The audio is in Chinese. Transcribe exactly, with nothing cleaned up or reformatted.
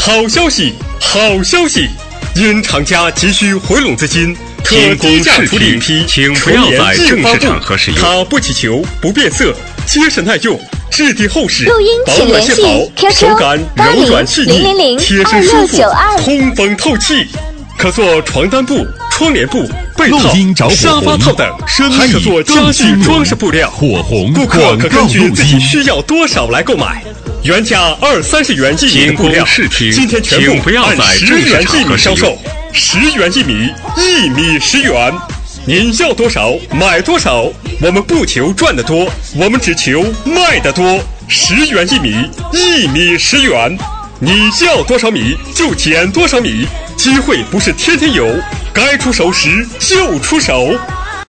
好消息，好消息！因厂家急需回笼资金，特低价处理一批请不要在正式场合使用。 它不起球，不变色，结实耐用，质地厚实， 录音请联系 Q Q 手感柔软细腻，贴身舒服，通风透气。可做床单布、窗帘布、被套、沙发套等，还可做家具装饰布料。 火红顾客可根据自己需要多少来购买。原价二三十元一米的布料，今天全部按十元一米销售，十元一米，一米十元。您要多少买多少，我们不求赚得多，我们只求卖得多。十元一米，一米十元。你要多少米就减多少米，机会不是天天有，该出手时就出手。